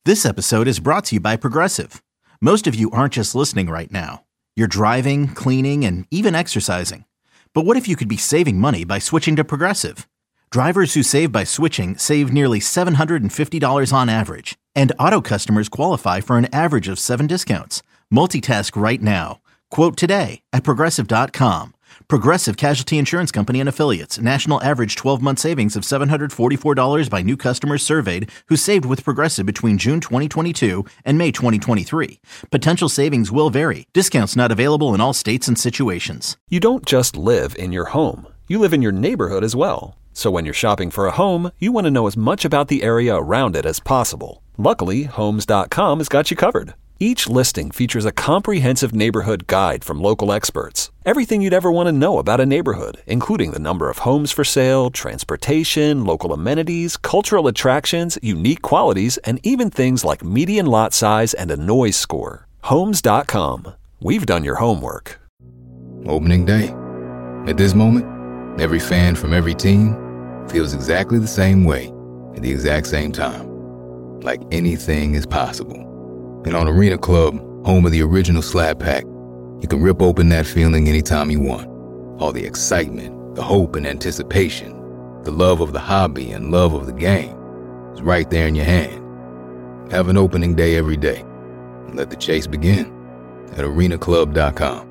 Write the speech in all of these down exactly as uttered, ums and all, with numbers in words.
This episode is brought to you by Progressive. Most of you aren't just listening right now. You're driving, cleaning, and even exercising. But what if you could be saving money by switching to Progressive? Drivers who save by switching save nearly seven hundred fifty dollars on average. And auto customers qualify for an average of seven discounts. Multitask right now. Quote today at Progressive dot com. Progressive Casualty Insurance Company and Affiliates. National average twelve-month savings of seven hundred forty-four dollars by new customers surveyed who saved with Progressive between June twenty twenty-two and May twenty twenty-three. Potential savings will vary. Discounts not available in all states and situations. You don't just live in your home. You live in your neighborhood as well. So when you're shopping for a home, you want to know as much about the area around it as possible. Luckily, Homes dot com has got you covered. Each listing features a comprehensive neighborhood guide from local experts. Everything you'd ever want to know about a neighborhood, including the number of homes for sale, transportation, local amenities, cultural attractions, unique qualities, and even things like median lot size and a noise score. Homes dot com. We've done your homework. Opening day. At this moment, every fan from every team feels exactly the same way at the exact same time. Like anything is possible. And on Arena Club, home of the original Slap Pack, you can rip open that feeling anytime you want. All the excitement, the hope and anticipation, the love of the hobby and love of the game is right there in your hand. Have an opening day every day. And let the chase begin at arena club dot com.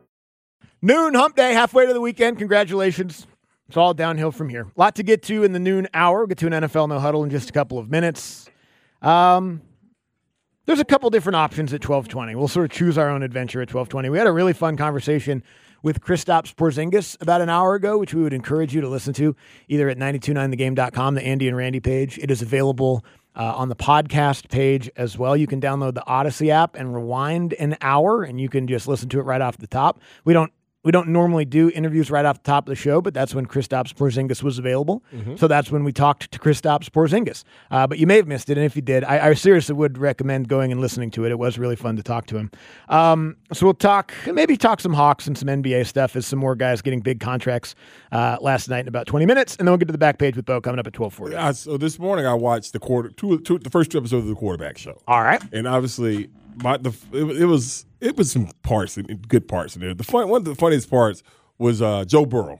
Noon hump day, halfway to the weekend. Congratulations. It's all downhill from here. A lot to get to in the noon hour. We'll get to an N F L No Huddle in just a couple of minutes. Um... There's a couple different options at twelve twenty. We'll sort of choose our own adventure at twelve twenty. We had a really fun conversation with Kristaps Porzingis about an hour ago, which we would encourage you to listen to either at nine two nine the game dot com, the Andy and Randy page. It is available uh, on the podcast page as well. You can download the Odyssey app and rewind an hour, and you can just listen to it right off the top. We don't We don't normally do interviews right off the top of the show, but that's when Kristaps Porzingis was available. Mm-hmm. So that's when we talked to Kristaps Porzingis. Uh, but you may have missed it, and if you did, I, I seriously would recommend going and listening to it. It was really fun to talk to him. Um, so we'll talk, maybe talk some Hawks and some N B A stuff as some more guys getting big contracts uh, last night in about twenty minutes, and then we'll get to the back page with Bo coming up at twelve forty. Yeah, so this morning I watched the quarter, two, two, the first two episodes of the Quarterback Show. All right, and obviously my the it, it was it was some parts, good parts in there. The fun, one of the funniest parts was uh, Joe Burrow,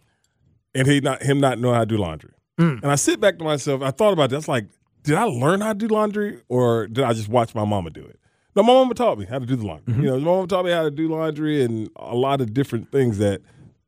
and he not him not knowing how to do laundry. Mm. And I sit back to myself, I thought about this, like, did I learn how to do laundry, or did I just watch my mama do it? No, my mama taught me how to do the laundry. Mm-hmm. You know, my mama taught me how to do laundry and a lot of different things that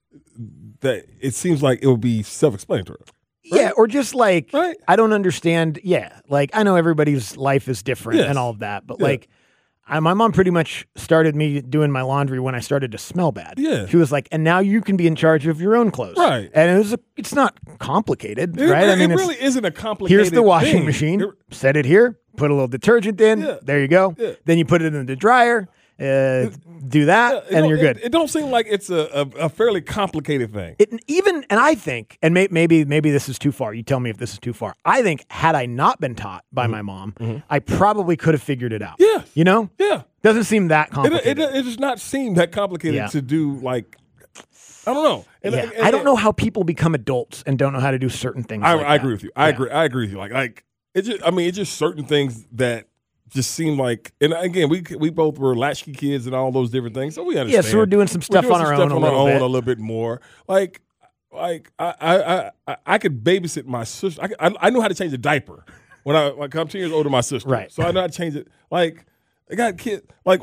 that it seems like it would be self-explanatory. Right? Yeah, or just like, right? I don't understand. Yeah, like I know everybody's life is different yes. and all of that, but yeah. like. I, my mom pretty much started me doing my laundry when I started to smell bad. Yeah. She was like, and now you can be in charge of your own clothes. Right. And it was a, it's not complicated, it, right? It, I mean, it really isn't a complicated Here's the washing thing. machine. It, set it here, put a little detergent in. Yeah. There you go. Yeah. Then you put it in the dryer, uh, do that, yeah, and you're good. It, it don't seem like it's a, a, a fairly complicated thing. It even, and I think, and may, maybe maybe this is too far. You tell me if this is too far. I think had I not been taught by mm-hmm. my mom, mm-hmm. I probably could have figured it out. Yeah. You know? Yeah. Doesn't seem that complicated. It, it, it does not seem that complicated yeah. to do, like, I don't know. And, yeah. and, and, I don't know how people become adults and don't know how to do certain things. I, like I that. agree with you. I yeah. agree. I agree with you. Like, like it just. I mean, it's just certain things that just seem like. And again, we we both were latchkey kids and all those different things, so we understand. Yeah, so we're doing some stuff doing on some our stuff own on a our little own bit. a little bit more. Like, like I I I, I could babysit my sister. I, I I knew how to change a diaper when I like I'm ten years older than my sister. Right. So I know how to change it. Like, I got kids. Like,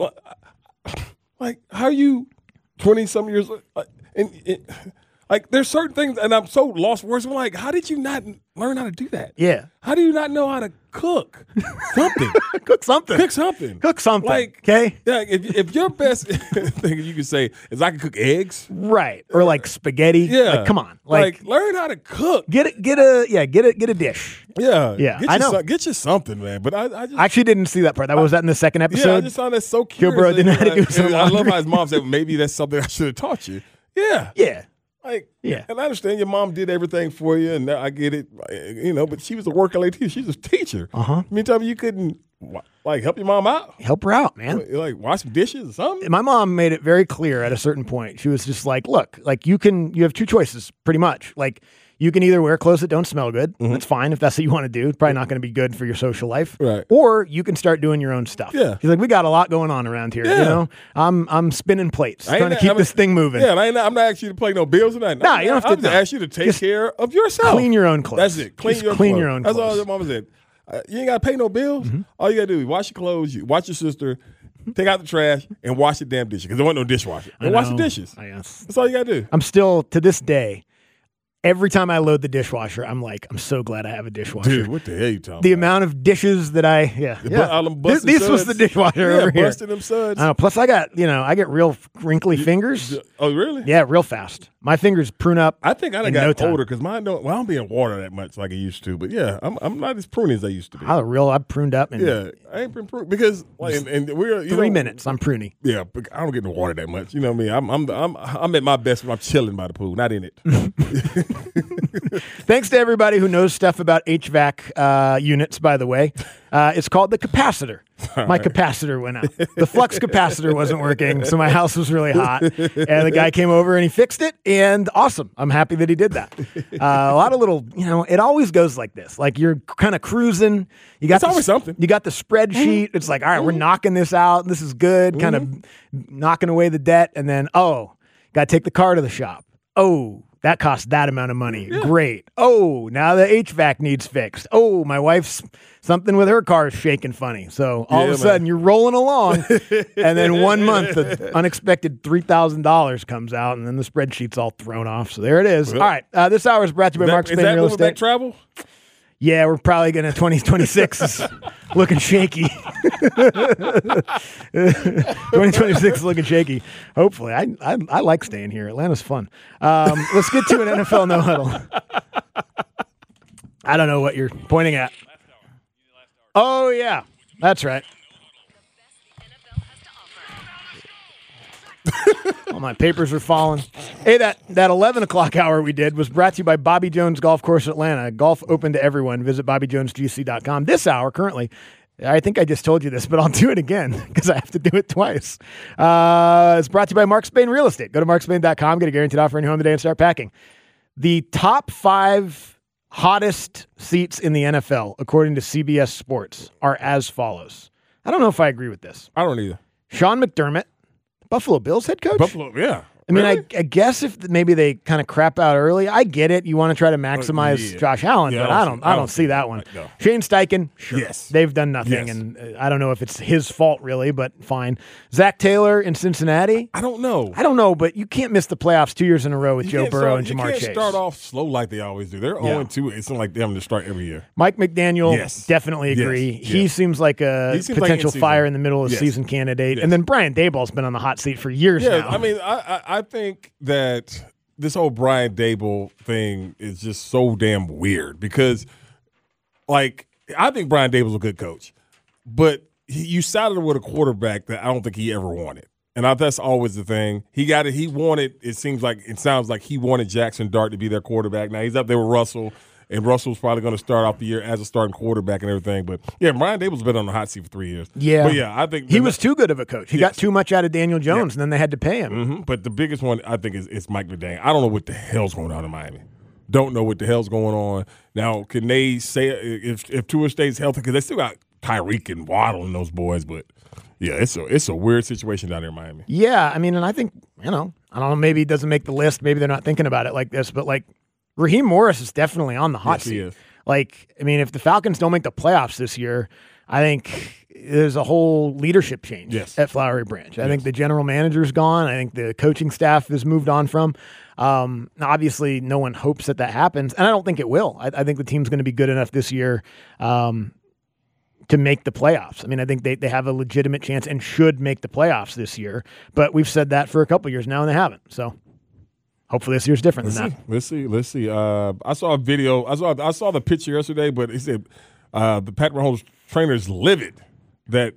like how are you twenty some years? Like, and, and like there's certain things, and I'm so lost for words. I'm like, how did you not learn how to do that? Yeah. How do you not know how to cook something? Cook something. Cook something. Cook something. Like, okay. Yeah. If, if your best thing you can say is I can cook eggs, right? Or like spaghetti. Yeah. Like, come on. Like, like learn how to cook. Get it. Get a yeah. Get a get a dish. Yeah. Yeah. Get I you know. Some, get you something, man. But I, I just I actually didn't see that part. That was that in the second episode. Yeah. I just found that so curious. Kilbro didn't know how to do And some I love laundry. how his mom said maybe that's something I should have taught you. Yeah. Yeah. Like, yeah. And I understand your mom did everything for you, and I get it, you know, but she was a worker lady too. She's a teacher. Uh-huh. I mean, tell me you couldn't Like, help your mom out? Help her out, man. Like, wash some dishes or something? My mom made it very clear at a certain point. She was just like, look, like you can, you have two choices pretty much. Like you can either wear clothes that don't smell good. Mm-hmm. That's fine if that's what you want to do. It's probably not going to be good for your social life. Right. Or you can start doing your own stuff. Yeah. She's like, we got a lot going on around here. Yeah. You know, I'm I'm spinning plates, trying to not, keep I mean, this thing moving. Yeah, and I ain't, I'm not asking you to play no bills or nothing. Nah, you don't have I'm to. just no. ask you to take Just care of yourself. Clean your own clothes. That's it. Clean just your clean clothes. your own That's clothes. all your mama said. Uh, you ain't got to pay no bills. Mm-hmm. All you got to do is wash your clothes, you watch your sister, take out the trash, and wash the damn dishes because there wasn't no dishwasher. And wash the dishes. I guess. That's all you got to do. I'm still, to this day, every time I load the dishwasher, I'm like, I'm so glad I have a dishwasher. Dude, what the hell you talking the about? amount of dishes that I, yeah. The, yeah. all them This, busted this was the suds. dishwasher Yeah, over here. busting them suds. I know, plus, I got, you know, I get real wrinkly fingers. Oh, really? Yeah, real fast. My fingers prune up. I think I done in got no time. older because mine don't. Well, I don't be in water that much like I used to. But yeah, I'm I'm not as pruny as I used to be. I real, I pruned up in Yeah, I ain't been pruned because like and, and we're you three know, minutes. I'm pruny. Yeah, but I don't get in the water that much. You know what I mean? I'm I'm I'm I'm at my best when I'm chilling by the pool, not in it. Thanks to everybody who knows stuff about H V A C uh, units, by the way. Uh, it's called the capacitor. My right. capacitor went out. The flux capacitor wasn't working, so my house was really hot. And the guy came over and he fixed it, and awesome. I'm happy that he did that. Uh, a lot of little, you know, it always goes like this. Like you're kind of cruising. You got it's the, always something. You got the spreadsheet. Mm-hmm. It's like, all right, mm-hmm. we're knocking this out. This is good. Mm-hmm. Kind of knocking away the debt. And then, oh, got to take the car to the shop. Oh, that costs that amount of money. Yeah. Great. Oh, now the H V A C needs fixed. Oh, my wife's something with her car is shaking funny. So all yeah, of a sudden man. you're rolling along, and then one month the unexpected three thousand dollars comes out, and then the spreadsheet's all thrown off. So there it is. Well, all right. Uh, this hour is brought to you by Mark Spain Real Estate. Back travel? Yeah, we're probably going to twenty twenty-six is looking shaky. twenty twenty-six is looking shaky. Hopefully. I, I I like staying here. Atlanta's fun. Um, let's get to an N F L no huddle. I don't know what you're pointing at. Oh, yeah. That's right. All my papers are falling. Hey, that, that eleven o'clock hour we did was brought to you by Bobby Jones Golf Course Atlanta. Golf open to everyone. Visit bobby jones g c dot com. This hour, currently, I think I just told you this, but I'll do it again because I have to do it twice. Uh, it's brought to you by Mark Spain Real Estate. Go to mark spain dot com. Get a guaranteed offer any home today and start packing. The top five hottest seats in the N F L, according to C B S Sports, are as follows. I don't know if I agree with this. I don't either. Sean McDermott, Buffalo Bills head coach? Buffalo, yeah. I mean, really? I, I guess if maybe they kind of crap out early, I get it. You want to try to maximize uh, yeah. Josh Allen, yeah, but I don't. I don't, I don't see that one. No. Shane Steichen, sure. Yes. They've done nothing, Yes. and uh, I don't know if it's his fault really, but fine. Zach Taylor in Cincinnati. I don't know. I don't know, but you can't miss the playoffs two years in a row with You Joe can't Burrow start, and you Jamar can't Chase. start off slow like they always do. They're Yeah. oh and two. It's not like them to start every year. Mike McDaniel, Yes. definitely Yes. agree. Yes. He seems like a He seems like potential in-season. fire in the middle of the Yes. season candidate. Yes. And then Brian Daboll's been on the hot seat for years Yeah, now. I mean, I, I I think that this whole Brian Dable thing is just so damn weird because, like, I think Brian Dable's a good coach, but he, you sided with a quarterback that I don't think he ever wanted. And I, that's always the thing. He got it. He wanted, it seems like, it sounds like he wanted Jackson Dart to be their quarterback. Now he's up there with Russell, and Russell's probably going to start off the year as a starting quarterback and everything. But, yeah, Brian Dable's been on the hot seat for three years. Yeah. But, yeah, I think. he was too good of a coach. He Yes. got too much out of Daniel Jones, Yeah. and then they had to pay him. Mm-hmm. But the biggest one, I think, is, is Mike McDaniel. I don't know what the hell's going on in Miami. Don't know what the hell's going on. Now, can they say if if Tua stays healthy? Because they still got Tyreek and Waddle and those boys. But, yeah, it's a, it's a weird situation down there in Miami. Yeah, I mean, and I think, you know, I don't know, maybe it doesn't make the list. Maybe they're not thinking about it like this. But, like, Raheem Morris is definitely on the hot Yes, seat. he is. Like, I mean, if the Falcons don't make the playoffs this year, I think there's a whole leadership change Yes. at Flowery Branch. I Yes. think the general manager's gone. I think the coaching staff has moved on from. Um, obviously, no one hopes that that happens, and I don't think it will. I, I think the team's going to be good enough this year um, to make the playoffs. I mean, I think they, they have a legitimate chance and should make the playoffs this year, but we've said that for a couple years now, and they haven't. So hopefully this year's different Let's than see. that. Let's see. Let's see. Uh, I saw a video. I saw I saw the picture yesterday, but he said uh, the Pat Mahomes trainer is livid that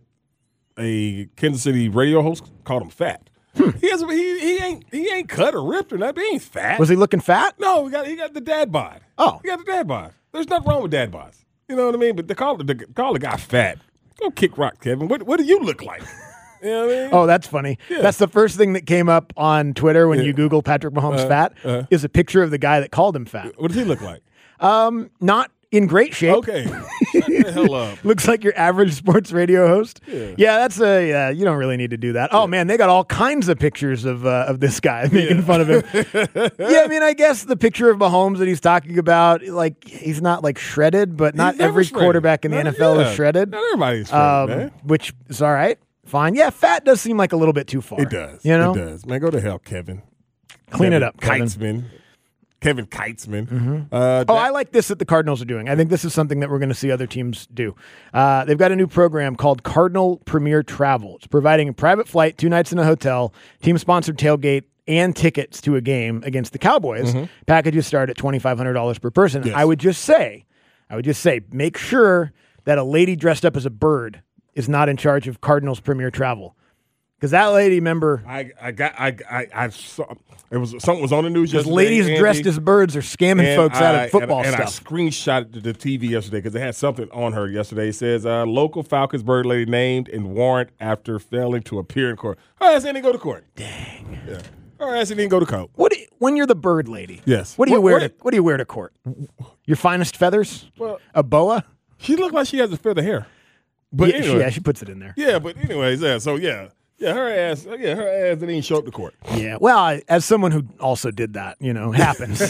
a Kansas City radio host called him fat. Hmm. He has he he ain't he ain't cut or ripped or nothing. He ain't fat. Was he looking fat? No, he got he got the dad bod. Oh. He got the dad bod. There's nothing wrong with dad bods. You know what I mean? But they call the, they call the guy fat. Go kick rock, Kevin. What, what do you look like? You know what I mean? Oh, that's funny. Yeah. That's the first thing that came up on Twitter when Yeah. you Google Patrick Mahomes Uh, fat uh. is a picture of the guy that called him fat. What does he look like? Um, not in great shape. Okay. Shut the hell up. Looks like your average sports radio host. Yeah. Yeah, that's a. Yeah, you don't really need to do that. Oh man, they got all kinds of pictures of uh, of this guy making Yeah. fun of him. Yeah, I mean, I guess the picture of Mahomes that he's talking about, like he's not like shredded, but not He's never every shredded. quarterback in the Not- N F L yeah. is shredded. Not everybody's shredded, Um, man. which is all right. Fine. Yeah, fat does seem like a little bit too far. It does. You know, It does. Man, go to hell, Kevin. Clean Kevin it up, Kevin. Keitzman. Kevin Keitzman. Mm-hmm. Uh, Oh, that- I like this that the Cardinals are doing. I think this is something that we're going to see other teams do. Uh, they've got a new program called Cardinal Premier Travel. It's providing a private flight, two nights in a hotel, team-sponsored tailgate, and tickets to a game against the Cowboys. Packages start at twenty-five hundred dollars per person. Yes. I would just say, I would just say, make sure that a lady dressed up as a bird is not in charge of Cardinals Premier Travel. Because that lady, remember, I, I got I I, I saw it was something was on the news because yesterday. ladies Andy, dressed as birds are scamming and folks out I- of football and, and stuff. I screenshotted the, the T V yesterday because it had something on her yesterday. It says uh, local Falcons bird lady named and warrant after failing to appear in court. Her ass didn't go to court. Dang. Yeah. Her ass didn't go to court. What do you- when you're the bird lady? Yes. What do you What- wear? what- to, what do you wear to court? Your finest feathers? Well, A boa? she looked like she has a feather hair. But yeah, she, anyway, yeah, she puts it in there. yeah, but anyways, yeah. So yeah, yeah, her ass, yeah, her ass didn't even show up to court. Yeah. Well, I, as someone who also did that, you know, it happens.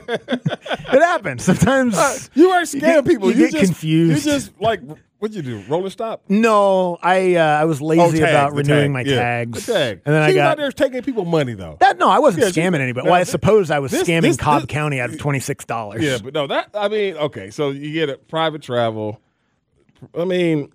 It happens sometimes. You are You get- scamming people. you get just, confused. You just like what'd you do? Roller stop? No, I uh, I was lazy Oh, tags, about the renewing tag, my yeah. tags, The tag. and then She's I out got there taking people money though. that. No, I wasn't Yeah, she- scamming anybody. no, Well, I this- suppose I was this- scamming this- Cobb this- County out of twenty six dollars. Yeah, but no, that I mean, okay, so you get a private travel. I mean,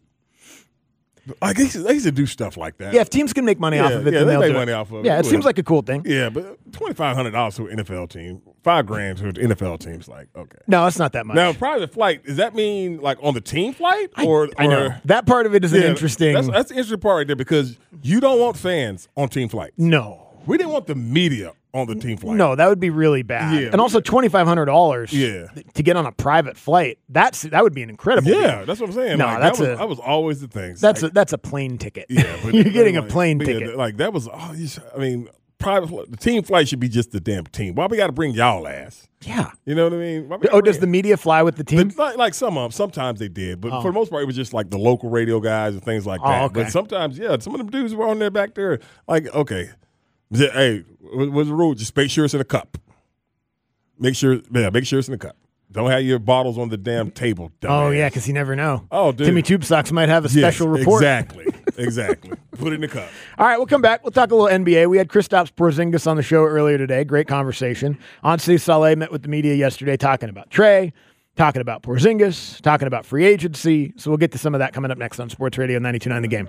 I guess they used to do stuff like that. yeah. If teams can make money off Yeah, of it, yeah, then they they'll make do money it. off of it. Yeah, it Well, seems like a cool thing. Yeah, but twenty five hundred dollars to an N F L team, five grand to an N F L team is like okay. No, it's not that much. Now, private flight does that mean like on the team flight or I know or- that part of it is an Yeah, interesting. That's, that's the interesting part right there because you don't want fans on team flights. no. We didn't want the media on the team flight. No, that would be really bad. Yeah. And also twenty five hundred dollars Yeah. to get on a private flight. That's that would be an incredible Yeah, deal. that's what I'm saying. No, like, that's that was, a- that was always the thing. That's like, a that's a plane ticket. yeah, but You're getting a like, plane yeah, ticket. Like that was. Oh, you, I mean, private. fl- The team flight should be just the damn team. Why we got to bring y'all ass? Yeah. You know what I mean? Why we gotta Oh, does bring the media fly with the it? team? But like, like some of them, sometimes they did, but Oh. for the most part, it was just like the local radio guys and things like Oh, that. okay. But sometimes, yeah, some of them dudes were on there back there. Like, okay, Just, hey, what- what's the rule? Just make sure it's in a cup. Make sure, yeah, make sure it's in a cup. Don't have your bottles on the damn table. Oh dumbass. yeah, because you never know. Oh, dude. Timmy Tube Socks might have a Yes, special report. Exactly, exactly. Put it in the cup. All right, we'll come back. We'll talk a little N B A. We had Kristaps Porzingis on the show earlier today. Great conversation. Anssi Saleh met with the media yesterday talking about Trey, talking about Porzingis, talking about free agency. So we'll get to some of that coming up next on Sports Radio ninety-two point nine The Game.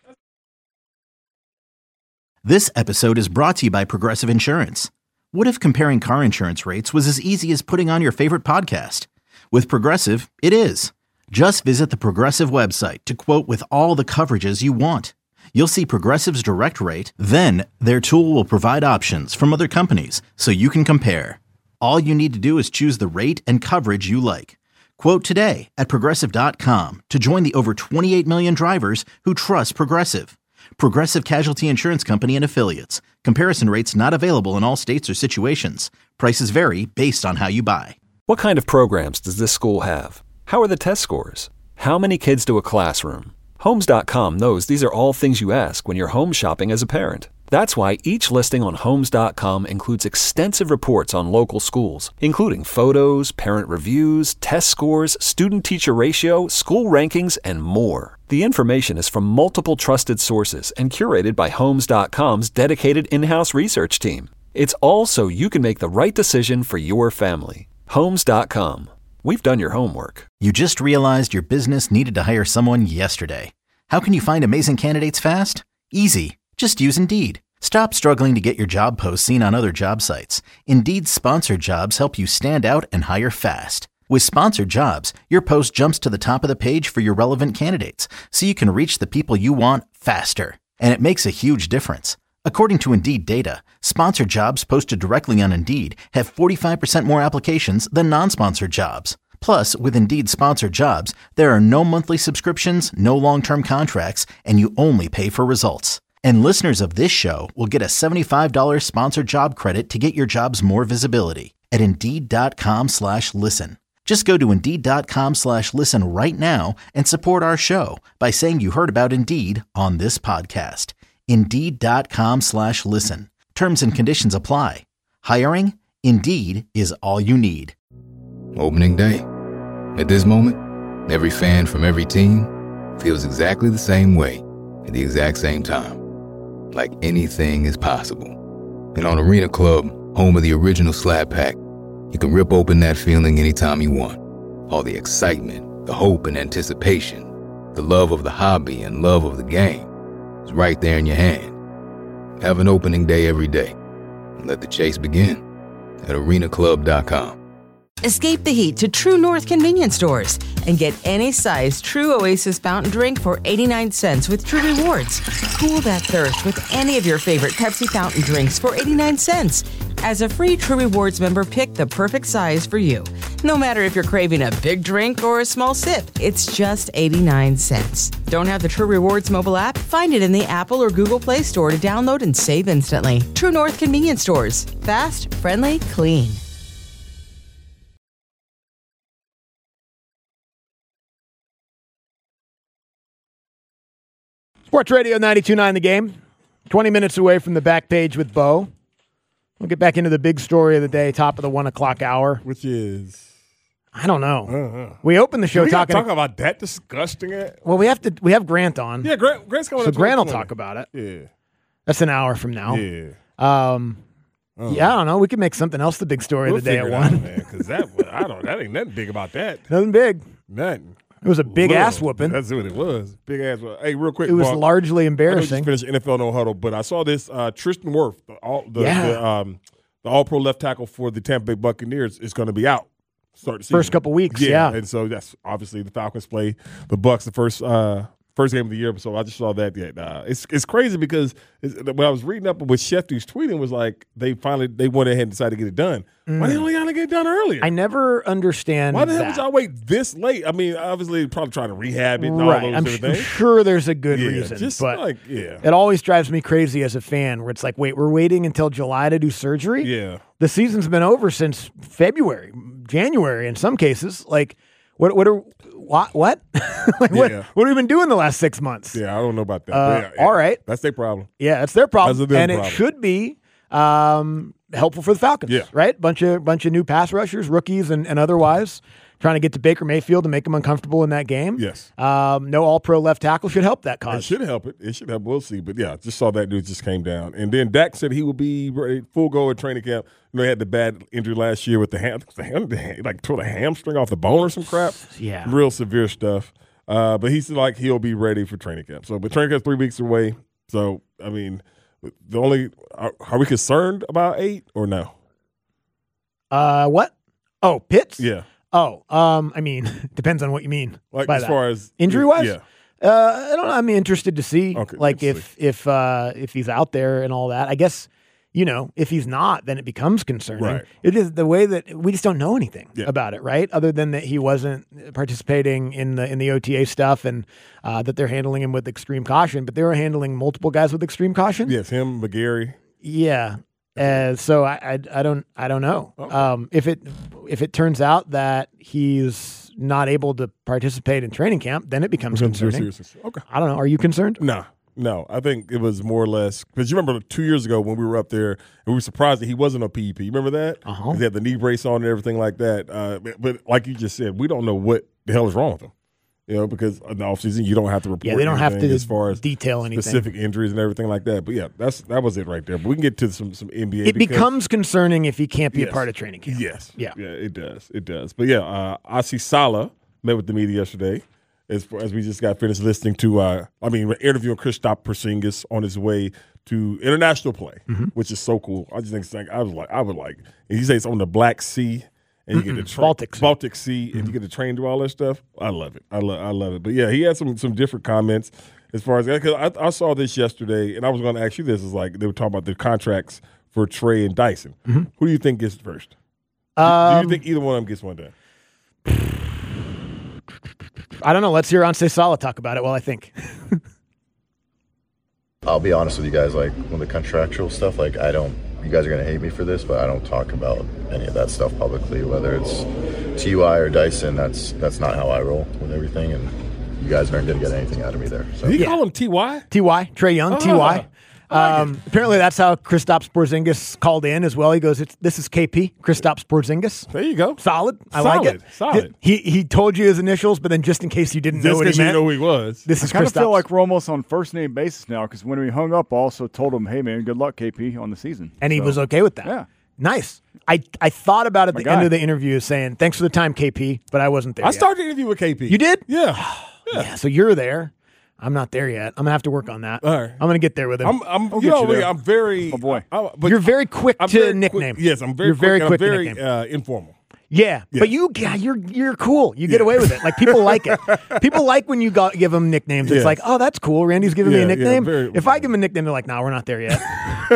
This episode is brought to you by Progressive Insurance. What if comparing car insurance rates was as easy as putting on your favorite podcast? With Progressive, it is. Just visit the Progressive website to quote with all the coverages you want. You'll see Progressive's direct rate, then their tool will provide options from other companies so you can compare. All you need to do is choose the rate and coverage you like. Quote today at Progressive dot com to join the over twenty-eight million drivers who trust Progressive. Progressive Casualty Insurance Company and Affiliates. Comparison rates not available in all states or situations. Prices vary based on how you buy. What kind of programs does this school have? How are the test scores? How many kids do a classroom? Homes dot com knows these are all things you ask when you're home shopping as a parent. That's why each listing on Homes dot com includes extensive reports on local schools, including photos, parent reviews, test scores, student-teacher ratio, school rankings, and more. The information is from multiple trusted sources and curated by Homes dot com's dedicated in-house research team. It's all so you can make the right decision for your family. Homes dot com. We've done your homework. You just realized your business needed to hire someone yesterday. How can you find amazing candidates fast? Easy. Just use Indeed. Stop struggling to get your job posts seen on other job sites. Indeed's sponsored jobs help you stand out and hire fast. With sponsored jobs, your post jumps to the top of the page for your relevant candidates, so you can reach the people you want faster. And it makes a huge difference. According to Indeed data, sponsored jobs posted directly on Indeed have forty-five percent more applications than non-sponsored jobs. Plus, with Indeed sponsored jobs, there are no monthly subscriptions, no long-term contracts, and you only pay for results. And listeners of this show will get a seventy-five dollars sponsored job credit to get your jobs more visibility at Indeed.com slash listen. Just go to Indeed.com slash listen right now and support our show by saying you heard about Indeed on this podcast. Indeed.com slash listen. Terms and conditions apply. Hiring? Indeed is all you need. Opening day. At this moment, every fan from every team feels exactly the same way at the exact same time. Like anything is possible. And on Arena Club, home of the original Slap Pack, you can rip open that feeling anytime you want. All the excitement, the hope and anticipation, the love of the hobby and love of the game is right there in your hand. Have an opening day every day. And let the chase begin at arena club dot com. Escape the heat to True North convenience stores and get any size True Oasis fountain drink for eighty-nine cents with True Rewards. Cool that thirst with any of your favorite Pepsi fountain drinks for eighty-nine cents. As a free True Rewards member, pick the perfect size for you. No matter if you're craving a big drink or a small sip, it's just eighty-nine cents. Don't have the True Rewards mobile app? Find it in the Apple or Google Play Store to download and save instantly. True North convenience stores. Fast, friendly, clean. Sports Radio ninety-two point nine The Game. twenty minutes away from the back page with Bo. We'll get back into the big story of the day, top of the one o'clock hour. Which is? I don't know. Uh-huh. We opened the show we talking talk about that disgusting. Well, we have to. We have Grant on. Yeah, Grant, Grant's coming. So up Grant will twenty. talk about it. Yeah, that's an hour from now. Yeah. Um. Uh-huh. Yeah, I don't know. We could make something else the big story we'll of the day at it one. out, man, because that I don't. That ain't nothing big about that. Nothing big. Nothing. It was a big Little. ass whooping. That's what it was. Big ass. Hey, real quick. It was Mark, largely I embarrassing. know you just finished N F L No Huddle, but I saw this. Uh, Tristan Wirfs, the, all, the, Yeah. the, um, the All-Pro left tackle for the Tampa Bay Buccaneers, is going to be out. Start the season. First couple weeks, yeah. And so that's obviously the Falcons play the Bucs the first uh, first game of the year. So I just saw that. Yeah, uh, it's it's crazy because it's, when I was reading up what Schefter's tweeting was like, they finally they went ahead and decided to get it done. Mm. Why didn't y'all get it done earlier? I never understand. Why the hell that. would y'all wait this late? I mean, obviously probably trying to rehab it and right. all those I'm different sh- things. sure there's a good yeah, reason, just but like yeah, it always drives me crazy as a fan. Where it's like, wait, we're waiting until July to do surgery. yeah. The season's been over since February, January in some cases. Like, what? What are what? What? like, what? Yeah. What have we been doing the last six months? Yeah, I don't know about that. Uh, yeah, yeah. all right. That's their problem. Yeah, it's their problem, That's a them and problem. it should be um, helpful for the Falcons. Yeah. Right. Bunch of bunch of new pass rushers, rookies, and, and otherwise. Trying to get to Baker Mayfield to make him uncomfortable in that game. Yes. Um, no all-pro left tackle should help that cause. It should help it. It should help. We'll see. But, yeah, just saw that news just came down. And then Dak said he will be ready, full go at training camp. You know, he had the bad injury last year with the ham, the ham like tore the hamstring off the bone or some crap. Yeah. Real severe stuff. Uh, but he's like he'll be ready for training camp. So, but training camp's three weeks away. So, I mean, the only are, are we concerned about eight or no? Uh, what? Oh, Pitts? Yeah. Oh, um, I mean, depends on what you mean. Like by as that. far as injury wise. Yeah. Uh, I don't know. I'm interested to see, Okay, like, let's if if uh, if he's out there and all that. I guess, you know, if he's not, then it becomes concerning. Right. It is the way that we just don't know anything Yeah. about it, right? Other than that he wasn't participating in the in the O T A stuff, and uh, that they're handling him with extreme caution. But they were handling multiple guys with extreme caution. Yes, him, McGarry. Yeah. Uh, so I, I I don't I don't know. Okay. Um, if it if it turns out that he's not able to participate in training camp, then it becomes concerning. Okay. I don't know. Are you concerned? Nah, no. I think it was more or less because you remember two years ago when we were up there and we were surprised that he wasn't on P E P. You remember that? Uh-huh. He had the knee brace on and everything like that. Uh, but, but like you just said, we don't know what the hell is wrong with him. You know, because in the offseason, you don't have to report Yeah, they don't have anything to as far as detail anything. specific injuries and everything like that. But yeah, that's that was it right there. But we can get to some some N B A. It because, becomes concerning if he can't be Yes. a part of training camp. Yes. Yeah. Yeah, it does. It does. But yeah, uh, Asi Salah met with the media yesterday. As far as we just got finished listening to, uh, I mean, we're interviewing Kristaps Porzingis on his way to international play, Mm-hmm. which is so cool. I just think it's like I was like I would like. And he says it's on the Black Sea, and you get to train Baltic Sea. Baltic Sea, and you get to train do all that stuff. I love it. I love. I love it. But yeah, he had some some different comments as far as because I, I saw this yesterday, and I was going to ask you this. Is like they were talking about the contracts for Trey and Dyson. Who do you think gets first? Do- do Um, you think either one of them gets one done? I don't know. Let's hear Anse Sala talk about it while I think. I'll be honest with you guys, like, when the contractual stuff, like, I don't, you guys are going to hate me for this, but I don't talk about any of that stuff publicly, whether it's T Y or Dyson. That's that's not how I roll with everything, and you guys aren't going to get anything out of me there. So. Did he Yeah. call him T Y? T Y, Trey Young, Oh, T Y. I like Um, apparently, that's how Kristaps Porzingis called in as well. He goes, it's, "This is K P, Kristaps Porzingis." There you go. Solid. I Solid, like it. solid. He he told you his initials, but then just in case you didn't know Just what he because you meant, know who he was. this I is kind of feel Kristaps. like we're almost on first name basis now because when we hung up, I also told him, "Hey man, good luck, K P, on the season." And he So, was okay with that. Yeah. Nice. I, I thought about at My the end guy. of the interview saying, "Thanks for the time, K P," but I wasn't there I yet. started the interview with K P. You did? Yeah. Yeah, so you're there. I'm not there yet. I'm going to have to work on that. All right. I'm going to get there with him. I'm, I'm, We'll you get know, you there. I'm very, Oh, boy. I, but You're very quick I'm to very nickname. Quick, yes, I'm very You're quick. very and quick to I'm very nickname. uh, informal. Yeah, Yeah. but you, yeah, you're you're cool. You get Yeah. away with it. Like people like it. People like when you got, give them nicknames. It's Yes. like, oh, that's cool. Randy's giving me Yeah, a yeah, nickname. very- if I give him a nickname, they're like, no, we're not there yet.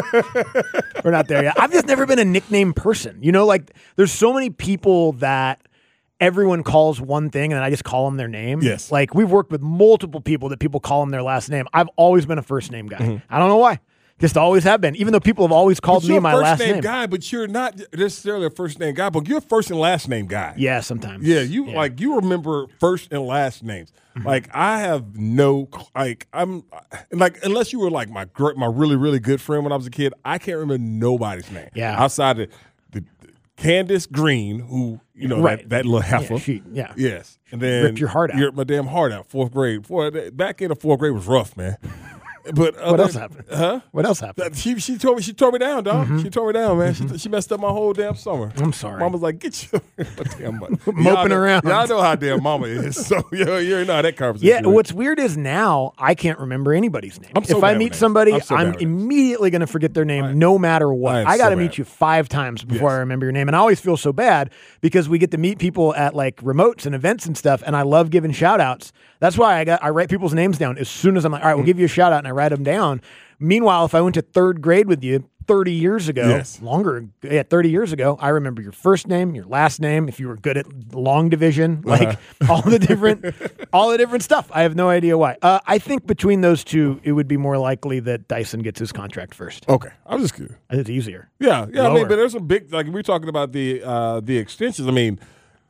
We're not there yet. I've just never been a nickname person. You know, like there's so many people that everyone calls one thing and I just call them their name. Yes. Like we've worked with multiple people that people call them their last name. I've always been a first name guy. Mm-hmm. I don't know why. Just always have been. Even though people have always called But me you're my a first last name name. guy, but you're not necessarily a first name guy, but you're a first and last name guy. Yeah, sometimes. Yeah, you like you remember first and last names. Mm-hmm. Like I have no like I'm like unless you were like my gr- my really really good friend when I was a kid, I can't remember nobody's name. Yeah. outside of the, the Candace Green, who you know Right. that, that little heifer. Yeah, she- yeah. Yes, and then Ripped your heart out. Ripped my damn heart out. Fourth grade. Four, back in the fourth grade was rough, man. But What other- else happened? Huh? What else happened? That- She she tore me she tore me down, dog. She tore me down, man. She, she messed up my whole damn summer. I'm sorry. Mom was like, "Get your damn mama. Moping Y'all know- around. Y'all know how damn mama is. So yeah, you know how that conversation. Yeah, went. what's weird is now I can't remember anybody's name. I'm so if bad I with meet names. somebody, I'm so I'm, bad with names. immediately going to forget their name I- no matter what. I am I got to so meet bad. you five times before Yes. I remember your name. And I always feel so bad because we get to meet people at like remotes and events and stuff, and I love giving shout outs. That's why I got I write people's names down as soon as I'm like, all right, we'll Mm. give you a shout out, and I write them down. Meanwhile, if I went to third grade with you thirty years ago, Yes. longer, yeah, thirty years ago, I remember your first name, your last name, if you were good at long division, like Uh-huh. all the different, all the different stuff. I have no idea why. Uh, I think between those two, it would be more likely that Dyson gets his contract first. Okay, I was just curious. I think it's easier. Yeah, yeah. I Lower. mean, but there's some big like we're talking about the uh the extensions. I mean,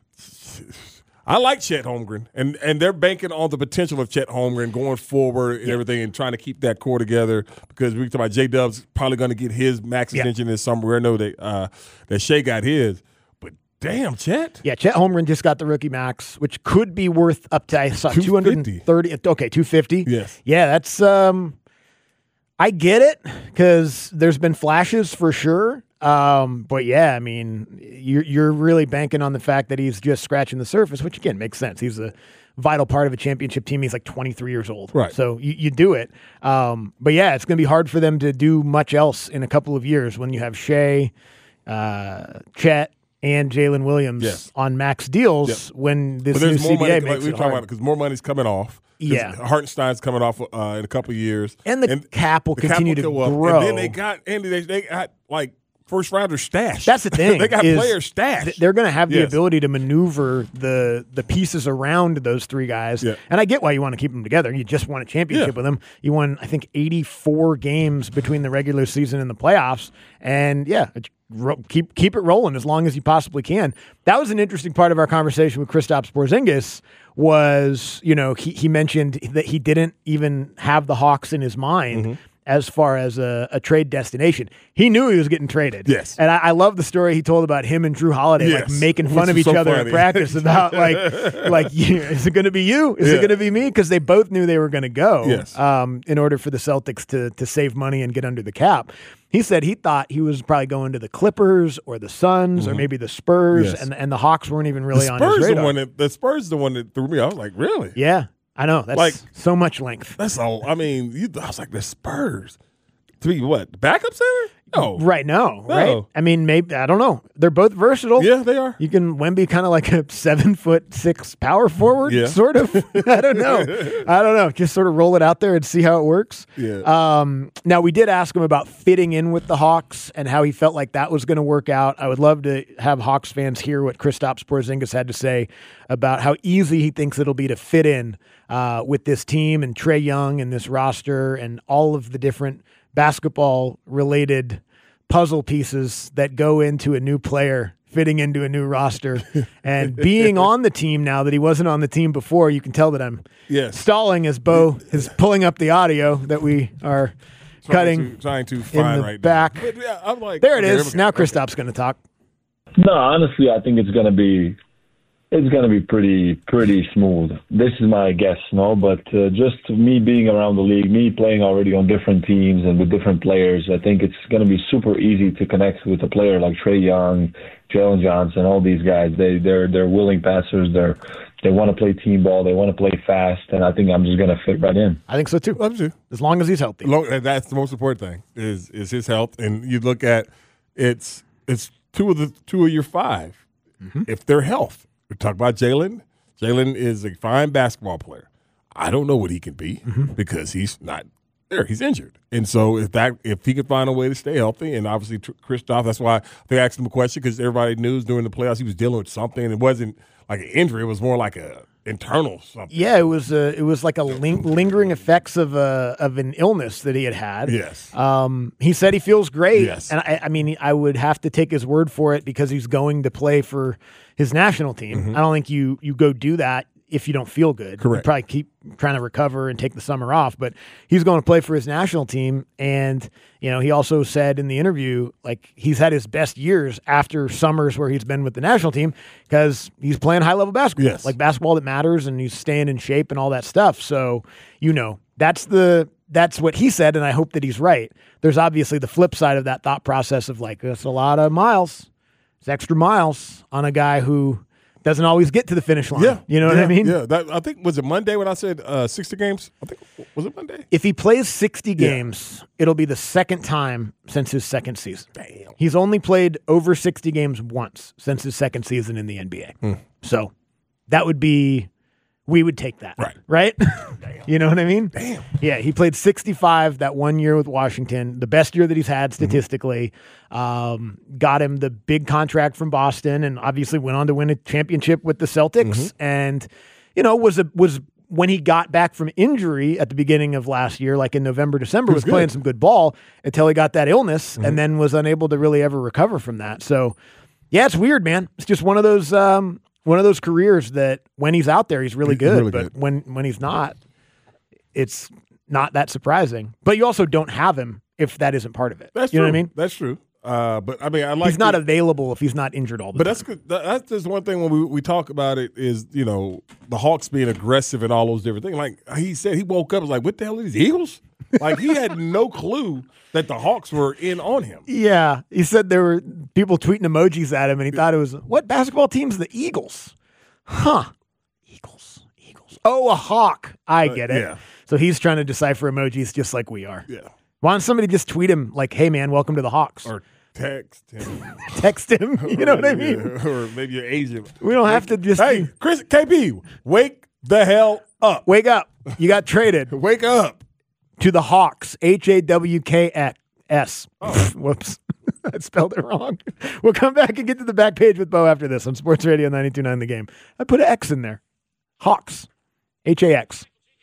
I like Chet Holmgren, and and they're banking on the potential of Chet Holmgren going forward and everything, and trying to keep that core together because we talk about J Dub's probably going to get his max Yeah. extension this summer. I know that uh, that Shea got his, but damn, Chet. Yeah, Chet Holmgren just got the rookie max, which could be worth up to I saw two hundred thirty. Okay, two fifty. Yes. Yeah, that's um. I get it because there's been flashes for sure. Um, but yeah, I mean, you're you're really banking on the fact that he's just scratching the surface, which again makes sense. He's a vital part of a championship team. He's like twenty-three years old, Right. So you, you do it. Um, but yeah, it's going to be hard for them to do much else in a couple of years when you have Shea, uh, Chet, and Jalen Williams Yes. on max deals. Yep. When this But new there's C more B A money. makes Like we it were talking about hard. because more money's coming off. 'Cause Yeah. Hartenstein's coming off uh, in a couple of years, And the cap will the cap continue to go up. grow. And then they got Andy. They, they got like first rounders stashed. That's the thing. they got is players stashed. th- They're going to have the Yes. ability to maneuver the the pieces around those three guys. Yeah. And I get why you want to keep them together. You just won a championship Yeah. with them. You won, I think, eighty-four games between the regular season and the playoffs. And yeah, it's ro- keep keep it rolling as long as you possibly can. That was an interesting part of our conversation with Kristaps Porzingis. Was you know he he mentioned that he didn't even have the Hawks in his mind. Mm-hmm. As far as a, a trade destination, he knew he was getting traded. Yes. and I, I love the story he told about him and Drew Holiday, like Yes. making fun Which of is each so other funny. at practice about like, like yeah, is it going to be you? Is it Yeah. going to be me? Because they both knew they were going to go. Yes. Um, in order for the Celtics to to save money and get under the cap. He said he thought he was probably going to the Clippers or the Suns or maybe the Spurs, Mm-hmm. Yes. and and the Hawks weren't even really the on Spurs his the radar. one that the Spurs is the one that threw me. I was like, really? Yeah, I know. That's Like- so much length. That's all. I mean, you, I was like, the Spurs. To be what? Backup center? No. Right, no, No. right? I mean, maybe, I don't know. They're both versatile. Yeah, they are. You can Wemby kind of like a seven foot six power forward, Yeah. sort of. I don't know. I don't know. Just sort of roll it out there and see how it works. Yeah. Um, now, we did ask him about fitting in with the Hawks and how he felt like that was going to work out. I would love to have Hawks fans hear what Kristaps Porzingis had to say about how easy he thinks it'll be to fit in uh, with this team and Trae Young and this roster and all of the different basketball-related puzzle pieces that go into a new player fitting into a new roster. And being on the team now that he wasn't on the team before, you can tell that I'm Yes. stalling as Bo is pulling up the audio that we are cutting Trying to, trying to in find the right back. now. But, yeah, I'm like, There it okay, is. we go. Now Okay. Kristaps going to talk. No, honestly, I think it's gonna be it's gonna be pretty pretty smooth. This is my guess, no, but uh, just me being around the league, me playing already on different teams and with different players, I think it's gonna be super easy to connect with a player like Trae Young, Jalen Johnson, all these guys. They they're they're willing passers. They're they want to play team ball. They want to play fast, and I think I'm just gonna fit right in. I think so too. Love to. As long as he's healthy. Long, and that's the most important thing is is his health. And you look at it's it's two of the two of your five. Mm-hmm. If their health, we talk about Jalen. Jalen is a fine basketball player. I don't know what he can be Mm-hmm. because he's not there. He's injured, and so if that if he could find a way to stay healthy, and obviously Kristaps, that's why they asked him a question because everybody knew during the playoffs he was dealing with something. And it wasn't like an injury; it was more like a internal something. Yeah, it was a, it was like a ling- lingering effects of a of an illness that he had had. Yes. Um, he said he feels great. Yes. And I, I mean, I would have to take his word for it because he's going to play for his national team. Mm-hmm. I don't think you you go do that if you don't feel good. Correct. You probably keep trying to recover and take the summer off, but he's going to play for his national team. And, you know, he also said in the interview, like, he's had his best years after summers where he's been with the national team because he's playing high level basketball, Yes. like basketball that matters, and he's staying in shape and all that stuff. So, you know, that's the, that's what he said. And I hope that he's right. There's obviously the flip side of that thought process of like, that's a lot of miles. It's extra miles on a guy who doesn't always get to the finish line. Yeah, You know yeah, what I mean? Yeah, that, I think was it Monday when I said uh, sixty games. I think was it Monday. If he plays sixty Yeah. games, it'll be the second time since his second season. Damn. He's only played over sixty games once since his second season in the N B A. Hmm. So that would be, we would take that. Right. Right? You know what I mean? Damn. Yeah, he played sixty-five that one year with Washington, the best year that he's had statistically. Um, got him the big contract from Boston, and obviously went on to win a championship with the Celtics. Mm-hmm. And you know was a was when he got back from injury at the beginning of last year, like in November, December, was, was playing good. some good ball until he got that illness, Mm-hmm. and then was unable to really ever recover from that. So, yeah, it's weird, man. It's just one of those um, one of those careers that when he's out there, he's really He's good, really but good. when when he's not, it's not that surprising. But you also don't have him if that isn't part of it. That's you true. know what I mean? That's true. Uh, but I mean, I like He's not the- available if he's not injured all the But time. that's good. That- That's just one thing when we, we talk about it is, you know, the Hawks being aggressive and all those different things. Like he said, he woke up and was like, what the hell are these Eagles? Like he had no clue that the Hawks were in on him. Yeah, he said there were people tweeting emojis at him, and he thought it was, what basketball team's the Eagles? Huh. Eagles. Eagles. Oh, a hawk. I get it. yeah. So he's trying to decipher emojis just like we are. Yeah. Why don't somebody just tweet him like, hey, man, welcome to the Hawks? Or text him. Text him. You know what I mean? Yeah. Or maybe your agent. We don't have to just Hey, be- Chris, K P, wake the hell up. Wake up. You got traded Wake up. to the Hawks. H A W K S. Whoops. I spelled it wrong. We'll come back and get to the back page with Bo after this on Sports Radio ninety-two point nine The Game. I put an X in there. Hawks. H A X.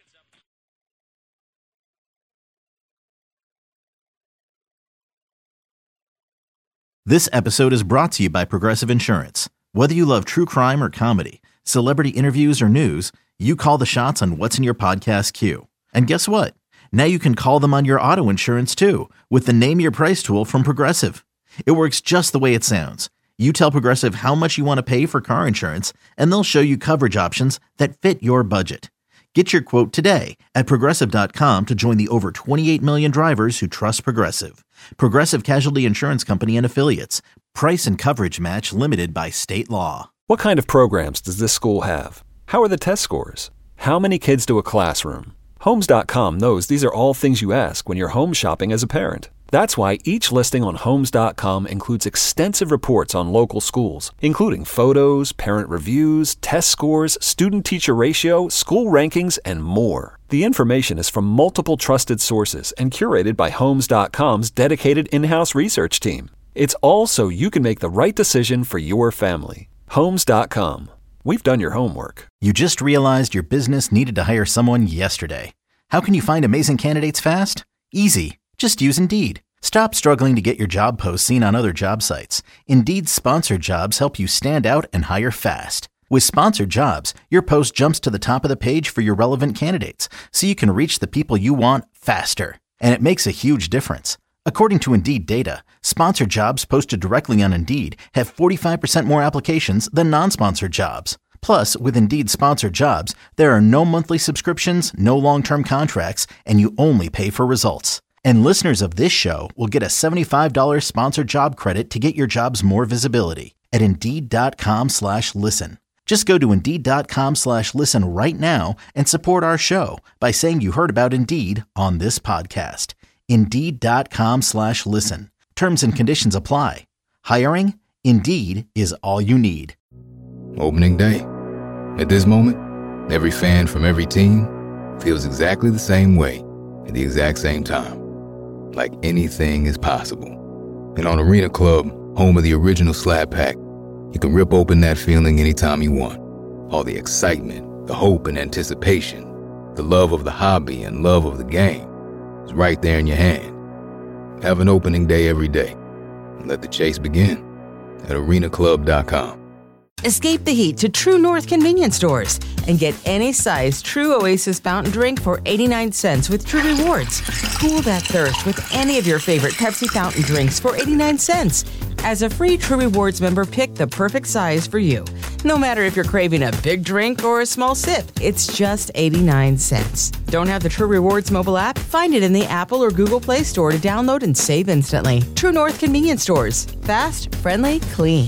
This episode is brought to you by Progressive Insurance. Whether you love true crime or comedy, celebrity interviews or news, you call the shots on what's in your podcast queue. And guess what? Now you can call them on your auto insurance too with the Name Your Price tool from Progressive. It works just the way it sounds. You tell Progressive how much you want to pay for car insurance, and they'll show you coverage options that fit your budget. Get your quote today at Progressive dot com to join the over twenty-eight million drivers who trust Progressive. Progressive Casualty Insurance Company and Affiliates. Price and coverage match limited by state law. What kind of programs does this school have? How are the test scores? How many kids do a classroom? Homes dot com knows these are all things you ask when you're home shopping as a parent. That's why each listing on Homes dot com includes extensive reports on local schools, including photos, parent reviews, test scores, student-teacher ratio, school rankings, and more. The information is from multiple trusted sources and curated by Homes dot com's dedicated in-house research team. It's all so you can make the right decision for your family. Homes dot com. We've done your homework. You just realized your business needed to hire someone yesterday. How can you find amazing candidates fast? Easy. Just use Indeed. Stop struggling to get your job posts seen on other job sites. Indeed's sponsored jobs help you stand out and hire fast. With sponsored jobs, your post jumps to the top of the page for your relevant candidates, so you can reach the people you want faster. And it makes a huge difference. According to Indeed data, sponsored jobs posted directly on Indeed have forty-five percent more applications than non-sponsored jobs. Plus, with Indeed sponsored jobs, there are no monthly subscriptions, no long-term contracts, and you only pay for results. And listeners of this show will get a seventy-five dollars sponsored job credit to get your jobs more visibility at Indeed.com slash listen. Just go to Indeed.com slash listen right now and support our show by saying you heard about Indeed on this podcast. Indeed.com slash listen. Terms and conditions apply. Hiring? Indeed is all you need. Opening day. At this moment, every fan from every team feels exactly the same way at the exact same time. Like anything is possible. And on Arena Club, home of the original Slab Pack, you can rip open that feeling anytime you want. All the excitement, the hope and anticipation, the love of the hobby and love of the game is right there in your hand. Have an opening day every day. And let the chase begin at arena club dot com. Escape the heat to True North convenience stores and get any size True Oasis fountain drink for eighty-nine cents with True Rewards. Cool that thirst with any of your favorite Pepsi fountain drinks for eighty-nine cents. As a free True Rewards member, pick the perfect size for you. No matter if you're craving a big drink or a small sip, it's just eighty-nine cents. Don't have the True Rewards mobile app? Find it in the Apple or Google Play Store to download and save instantly. True North convenience stores. Fast, friendly, clean.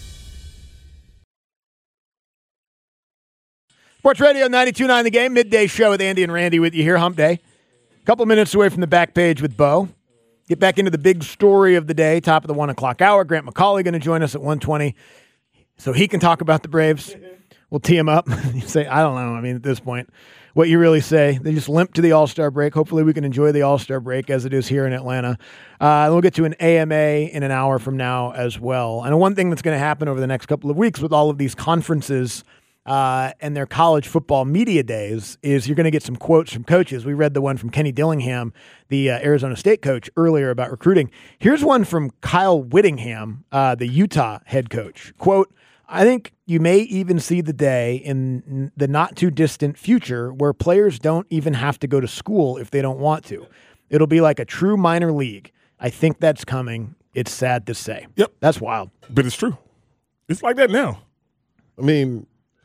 Sports Radio ninety-two point nine The Game, midday show with Andy and Randy with you here, hump day. A couple minutes away from the back page with Bo. Get back into the big story of the day, top of the one o'clock hour. Grant McCauley going to join us at one twenty so he can talk about the Braves. We'll tee him up. You say, I don't know. I mean, at this point, what you really say. They just limp to the All-Star break. Hopefully we can enjoy the All-Star break as it is here in Atlanta. Uh, we'll get to an A M A in an hour from now as well. And one thing that's going to happen over the next couple of weeks with all of these conferences Uh, and their college football media days is you're going to get some quotes from coaches. We read the one from Kenny Dillingham, the uh, Arizona State coach, earlier about recruiting. Here's one from Kyle Whittingham, uh, the Utah head coach. Quote, I think you may even see the day in the not too distant future where players don't even have to go to school if they don't want to. It'll be like a true minor league. I think that's coming. It's sad to say. Yep. That's wild. But it's true. It's like that now. I mean,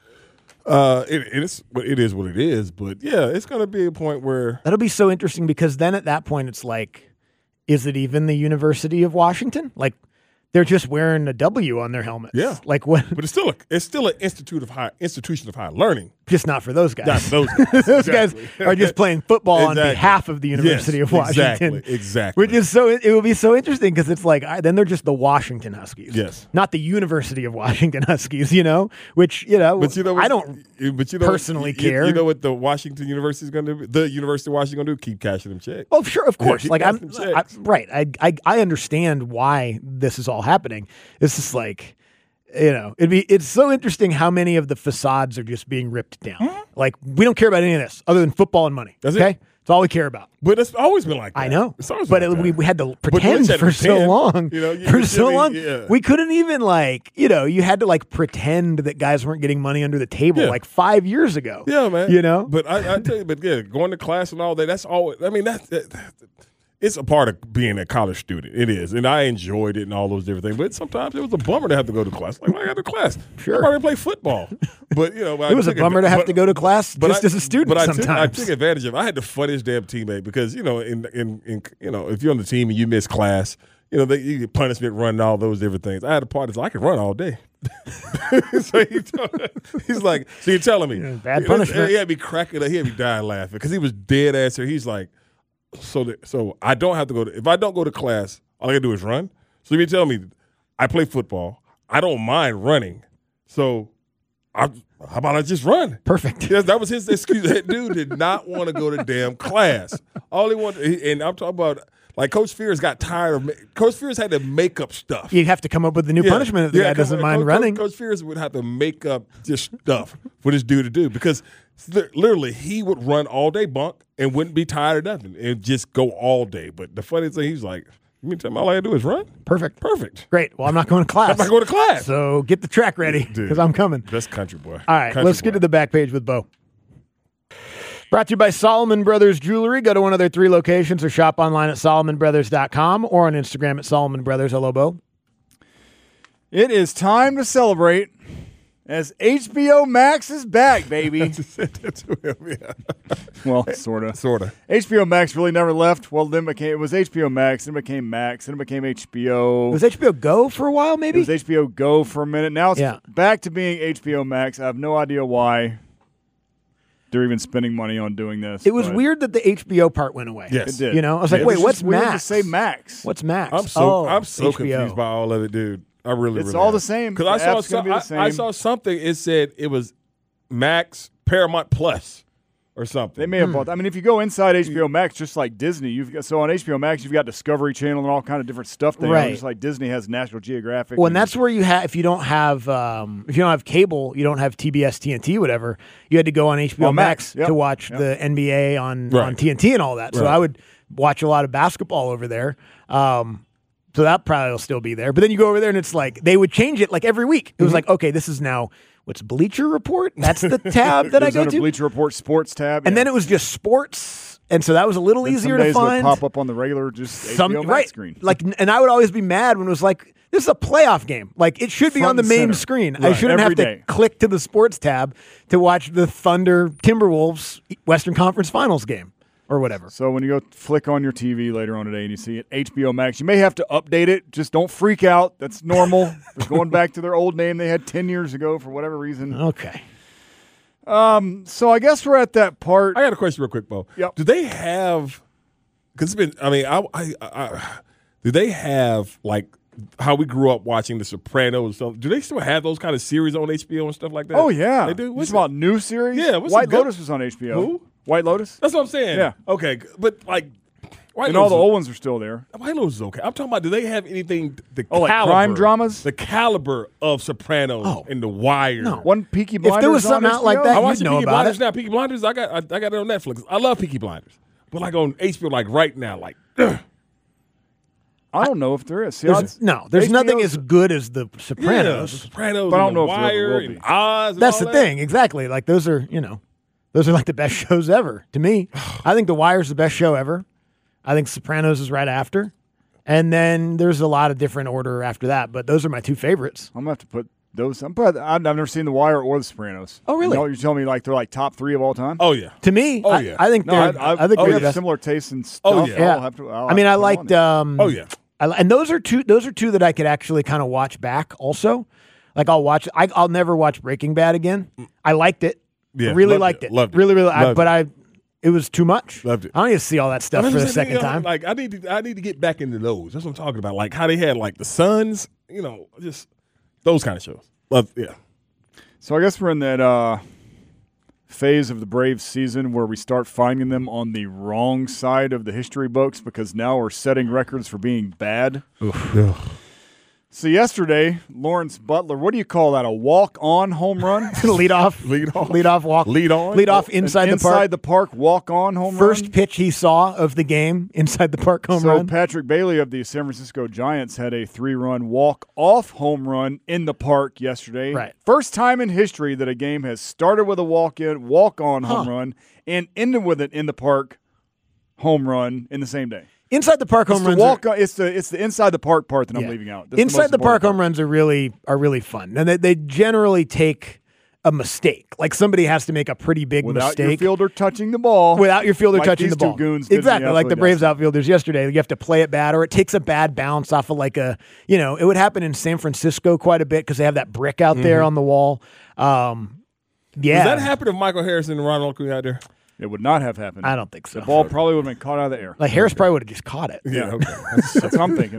Uh, it, it is it is what it is, but yeah, it's going to be a point where that'll be so interesting because then at that point it's like, is it even the University of Washington? Like they're just wearing a W on their helmets. Yeah, like what? But it's still a, it's still an institute of high institution of higher learning. Just not for those guys. Not for those guys. those exactly. guys are just playing football exactly. on behalf of the University yes, of Washington. Exactly. Exactly. Which is so it will be so interesting because it's like I, then they're just the Washington Huskies. Yes. Not the University of Washington Huskies. You know, which you know, but you know what, I don't. But you know personally what, you, care. You know what the Washington University is going to do? The University of Washington going to do? Keep cashing them checks. Oh, sure, of course. Yeah, like I'm I, right. I, I I understand why this is all happening. It's just like, you know, it'd be it's so interesting how many of the facades are just being ripped down. Mm-hmm. Like we don't care about any of this other than football and money. That's okay, it. it's all we care about. But it's always been like that. I know. It's always but been it, like we, that. we had to pretend had to for pretend, so long. You know, you, for you so really, long, yeah. we couldn't even like you know you had to like pretend that guys weren't getting money under the table Yeah. like five years ago. Yeah, man. You know. But I, I tell you, but yeah, going to class and all that. That's always. I mean, that's. That, that, it's a part of being a college student. It is. And I enjoyed it and all those different things. But sometimes it was a bummer to have to go to class. Like, why I got to class? Sure. I'm already play football. But, you know. It was a bummer to have but, to go to class just I, as a student but I sometimes. took, I took advantage of it. I had the funniest damn teammate because, you know, in, in, in you know, if you're on the team and you miss class, you know, they, you get punishment, running, all those different things. I had a part that's like, I can run all day. so he told, he's like, so you're telling me. Yeah, bad punishment. He had me cracking up. He had me dying laughing because he was dead ass here. He's like, so that, so I don't have to go to. If I don't go to class, all I gotta do is run. So if you tell me I play football, I don't mind running. So I, how about I just run? Perfect. Yes, that was his excuse. That dude did not want to go to damn class. All he wanted, and I'm talking about. Like, Coach Fears got tired of – Coach Fears had to make up stuff. You have to come up with the new yeah. punishment if the yeah, guy doesn't Coach, mind Coach, running. Coach Fears would have to make up just stuff for this dude to do because literally he would run all day bunk and wouldn't be tired or nothing and just go all day. But the funny thing, he's like, you mean tell me all I got to do is run? Perfect. Perfect. Great. Well, I'm not going to class. I'm not going to class. So get the track ready because I'm coming. Best country boy. All right, country let's boy. get to the back page with Bo. Brought to you by Solomon Brothers Jewelry. Go to one of their three locations or shop online at solomon brothers dot com or on Instagram at Solomon Brothers. Hello, Bo. It is time to celebrate as H B O Max is back, baby. Well, sort of. Sort of. H B O Max really never left. Well, then became it was H B O Max, then it became Max, then it became H B O. It was H B O Go for a while, maybe? It was H B O Go for a minute. Now it's Yeah. back to being H B O Max. I have no idea why they're even spending money on doing this. It was but weird that the H B O part went away. Yes. It did. You know, I was like, It wait, just what's weird Max? to say Max. What's Max? I'm so oh, I'm so H B O. confused by all of it, dude. I really, It's really all am. the same. Because I The saw app's gonna some, be the I, same. I saw something. It said it was Max Paramount Plus or something. They may have bought. I mean, if you go inside H B O Max, just like Disney, you've got so on H B O Max, you've got Discovery Channel and all kind of different stuff there. Right. Just like Disney has National Geographic. Well, and that's where you have if you don't have um, if you don't have cable, you don't have T B S, T N T, whatever. You had to go on H B O On Max, Max yep. to watch Yep. the N B A on Right. on T N T and all that. So Right. I would watch a lot of basketball over there. Um, so that probably will still be there. But then you go over there and it's like they would change it like every week. It was like, okay, this is now what's Bleacher Report? That's the tab that I Goes go under to. Bleacher Report Sports tab, And yeah. then it was just sports, and so that was a little Then easier some to days find. It would pop up on the regular just Some H B O Max right, screen. like, and I would always be mad when it was like, "This is a playoff game. Like, it should be Front on the and main center. screen. I Right. shouldn't Every have to day. click to the sports tab to watch the Thunder Timberwolves Western Conference Finals game or whatever." So when you go flick on your T V later on today and you see it H B O Max, you may have to update it. Just don't freak out. That's normal. They're going back to their old name they had ten years ago for whatever reason. Okay. Um. So I guess we're at that part. I got a question real quick, Bo. Yep. Do they have? Because it's been. I mean, I, I, I, do they have like how we grew up watching The Sopranos? So do they still have those kind of series on H B O and stuff like that? Oh yeah, they do. What's What's about new series? Yeah, what's White some good- Lotus was on H B O. Who? White Lotus. That's what I'm saying. Yeah. Okay, but like, White And all Lotus the is- old ones are still there. White Lotus is okay. I'm talking about. Do they have anything? The Oh, like caliber, crime dramas? The caliber of Sopranos Oh. and The Wire. No. One Peaky Blinders. If there was on something out like H B O? that, I you'd watch know Peaky about Blinders it. now. Peaky Blinders, I got, I, I got it on Netflix. I love Peaky Blinders, but like on H B O, like right now, like ugh. I don't know if there is. See, There's, I'd- no, there's H B nothing O's as good as The Yeah, The Sopranos. Sopranos, But I don't and know The if there ever Wire, will and be. Oz. And That's all the that. thing, exactly. Like those are, you know, those are like the best shows ever to me. I think The Wire's the best show ever. I think Sopranos is right after, and then there's a lot of different order after that. But those are my two favorites. I'm gonna have to put those. I'm probably, I've never seen The Wire or The Sopranos. Oh, really? You know, you're telling me like they're like top three of all time? Oh yeah. To me, Oh, I, yeah. I think no, they're. I, I, I think oh, they're we the have best. similar tastes and stuff. Oh, yeah. I'll Yeah. have to, I'll I have mean, to I put them on liked. there. Um, Oh yeah. I, and those are two. Those are two that I could actually kind of watch back. Also, like I'll watch. I, I'll never watch Breaking Bad again. I liked it. Yeah, I really loved liked it. it. Loved it. Really, really. I, Loved but it. I, it was too much. Loved it. I don't need to see all that stuff I'm for the just second saying, time. Like I need to, I need to get back into those. That's what I'm talking about. Like how they had like the Suns, you know, just those kind of shows. Love, yeah. So I guess we're in that uh, phase of the Braves season where we start finding them on the wrong side of the history books because now we're setting records for being bad. So yesterday, Lawrence Butler, what do you call that? A walk-on home run? lead off, Lead off. lead off, walk, Lead on? lead off Oh, inside An the park. inside the park walk-on home First run. pitch he saw of the game inside the park home So run. Patrick Bailey of the San Francisco Giants had a three-run walk-off home run in the park yesterday. Right. First time in history that a game has started with a walk-in, walk-on home Huh. run and ended with an in the park home run in the same day. Inside the park It's home the runs. walk. are, It's the it's the inside the park part that I'm yeah. leaving out. That's Inside most the, park important home runs are really are really fun, and they, they generally take a mistake. Like somebody has to make a pretty big Without your mistake fielder touching the ball. without your fielder like touching these the ball. two goons did in the exactly, like the outfield Braves yesterday. outfielders yesterday. You have to play it bad, or it takes a bad bounce off of like a you know. It would happen in San Francisco quite a bit because they have that brick out there on the wall. Um, yeah, Does that happen if Michael Harrison and Ronald Acuna out there? It would not have happened. I don't think so. The ball probably would have been caught out of the air. Like Harris probably would have just caught it. Yeah, okay. That's, that's what I'm thinking.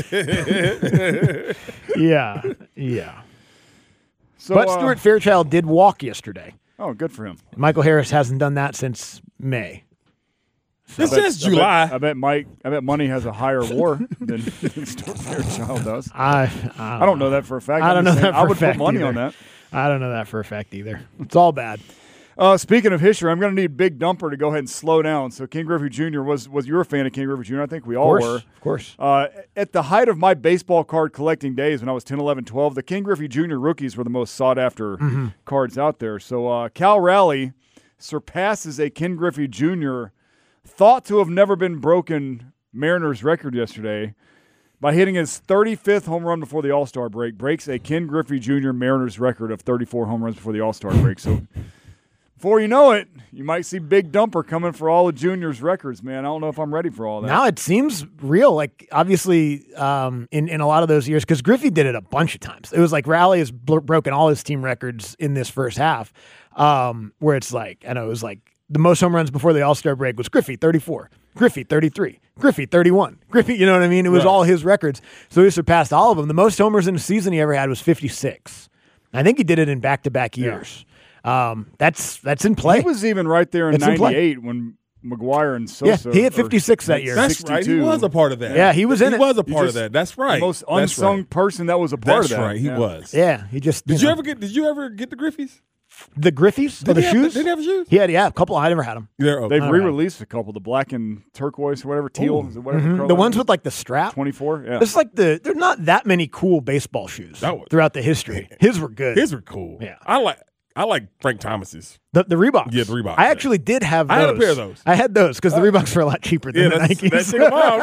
yeah, yeah. So, but uh, Stuart Fairchild did walk yesterday. Oh, good for him. Michael Harris hasn't done that since May. So it says July. I bet, I bet Mike. I bet Money has a higher WAR than Stuart Fairchild does. I I don't, I don't know that for a fact. I I'm don't know just saying that for I would a fact put money either. on that. I don't know that for a fact either. It's all bad. Uh, speaking of history, I'm going to need Big Dumper to go ahead and slow down. So King Griffey Junior was was you were a fan of King Griffey Junior? I think we all Of course, were. of course. Uh, at the height of my baseball card collecting days when I was ten, eleven, twelve, the King Griffey Junior rookies were the most sought-after Mm-hmm. cards out there. So uh, Cal Raleigh surpasses a Ken Griffey Junior thought to have never been broken Mariners record yesterday by hitting his thirty-fifth home run before the All-Star break, breaks a Ken Griffey Junior Mariners record of thirty-four home runs before the All-Star break. So before you know it, you might see Big Dumper coming for all the juniors' records, man. I don't know if I'm ready for all that. Now it seems real. Like, obviously, um, in, in a lot of those years, because Griffey did it a bunch of times. It was like Raleigh has bl- broken all his team records in this first half, um, where it's like, I know it was like the most home runs before the All-Star break was Griffey, thirty-four, Griffey, thirty-three, Griffey, thirty-one, Griffey, you know what I mean? It was Right. all his records. So he surpassed all of them. The most homers in a season he ever had was fifty-six. I think he did it in back-to-back years. Um, that's that's in play. He was even right there in It's in play. ninety-eight when McGuire and Yeah, Sosa. he hit or fifty-six that year. That's right. He sixty-two. was a part of that. Yeah, he was in he it. was a He part just- of that. That's right. The most That's unsung right. person that was a part That's of that. right. He Yeah. was. Yeah, he just. Did you know. ever get? Did you ever get the Griffies? The Griffies? Did Oh, the he have- shoes? did he have shoes? He had, yeah, a couple. I never had them. Yeah, okay. They've All right. re-released a couple, the black and turquoise or whatever, teal, is it whatever color Mm-hmm. The that ones is? with like the strap. twenty-four. Yeah, It's like the there's not that many cool baseball shoes That was- throughout the history. His were good. His were cool. Yeah. I like. I like Frank Thomas's. the the Reeboks. Yeah, the Reeboks, I yeah. actually did have those. I had a pair of those. I had those because the Reeboks were a lot cheaper than Yeah, the that's, Nikes. that single mom.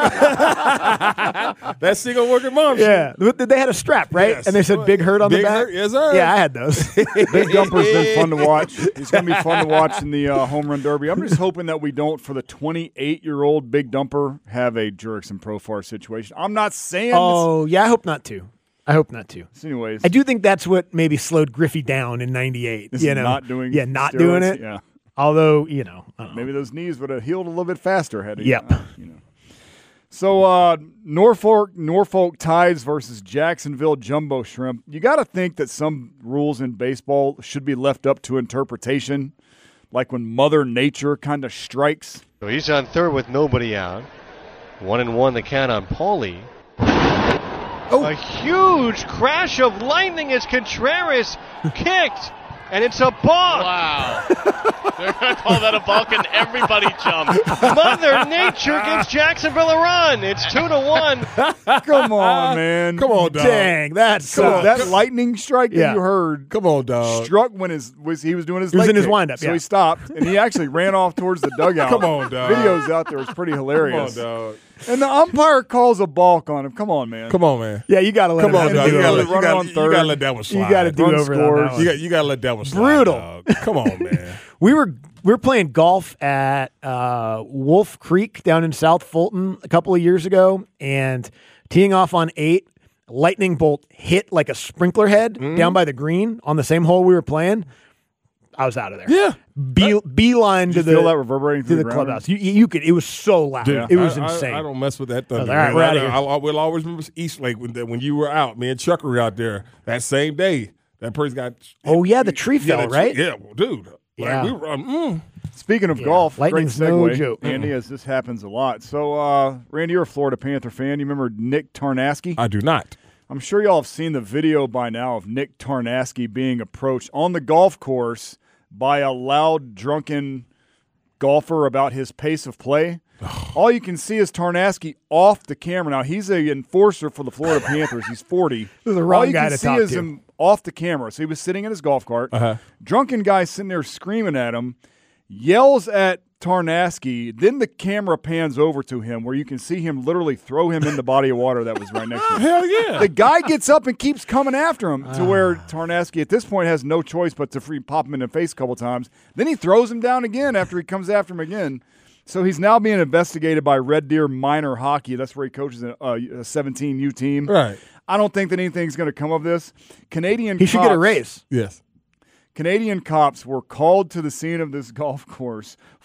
that single working mom. yeah, But they had a strap, right? Yes. And they said "Big Hurt" on Big the back. Hurt, yes, sir. Yeah, I had those. Big Dumper's been fun to watch. He's going to be fun to watch in the uh, home run derby. I'm just hoping that we don't, for the twenty-eight-year-old Big Dumper, have a Jurickson Profar situation. I'm not saying. oh yeah, I hope not to. I hope not to. this. Anyways, I do think that's what maybe slowed Griffey down in ninety-eight. This you is know, not doing. yeah, not steroids. doing it. Yeah, Although you know, I don't know. maybe those knees would have healed a little bit faster had he. Yep. uh, you know. So uh, Norfolk Norfolk Tides versus Jacksonville Jumbo Shrimp. You got to think that some rules in baseball should be left up to interpretation, like when Mother Nature kind of strikes. So he's on third with nobody out. One and one the count on Paulie. Oh. A huge crash of lightning as Contreras kicked, and it's a balk. Wow. They're going to call that a balk and everybody jumped. Mother Nature gives Jacksonville a run. It's two to one. Come on, man. Come on, dog. Dang, that's So so. that lightning strike Yeah. that you heard Come on, dog. struck when his was he was doing his He was leg in his kick. windup, So yeah. he stopped and he actually ran off towards the dugout. Come on, dog. Videos out there. It's pretty Come on, hilarious. dog. And the umpire calls a balk on him. Come on, man. Come on, man. Yeah, you got to let Come him on, have dog. to You do gotta, over. let- you, Running gotta, on you third. gotta let that one slide. You got to do Run over on scores. that one. You got, you got to let that one slide. Brutal. Dog. Come on, man. We were we were playing golf at uh, Wolf Creek down in South Fulton a couple of years ago, and teeing off on eight, lightning bolt hit like a sprinkler head Mm-hmm. down by the green on the same hole we were playing. I was out of there. Yeah. Bee, beeline Did to you feel the that reverberating to through the the ground? clubhouse. You, you could. It was so loud. Dude, it was I, I- insane. I, don't mess with that thunder. all right, man. we're I, outta here. I, I will always remember East Lake when, when you were out. Me and Chuck were out there that same day. That person got. Oh, yeah, the tree yeah, fell, the right? Yeah, well, dude. Like, Yeah. we were, um, mm. Speaking of Yeah. golf, Lightning's great no segue, joke. Andy, as this happens a lot. So, uh, Randy, you're a Florida Panther fan. You remember Nick Tarnasky? I do not. I'm sure y'all have seen the video by now of Nick Tarnasky being approached on the golf course by a loud, drunken golfer about his pace of play. All you can see is Tarnasky off the camera. Now, he's an enforcer for the Florida Panthers. He's forty. This is the All wrong you guy can to see talk is to. him off the camera. So he was sitting in his golf cart. Uh-huh. Drunken guy sitting there screaming at him, yells at Tarnasky. Then the camera pans over to him where you can see him literally throw him in the body of water that was right next to him. Hell yeah. The guy gets up and keeps coming after him to where Tarnasky at this point has no choice but to free pop him in the face a couple times. Then he throws him down again after he comes after him again. So he's now being investigated by Red Deer Minor Hockey. That's where he coaches a, a seventeen U team. Right. I don't think that anything's going to come of this. Canadian he should get a cops- raise. Yes. Canadian cops were called to the scene of this golf course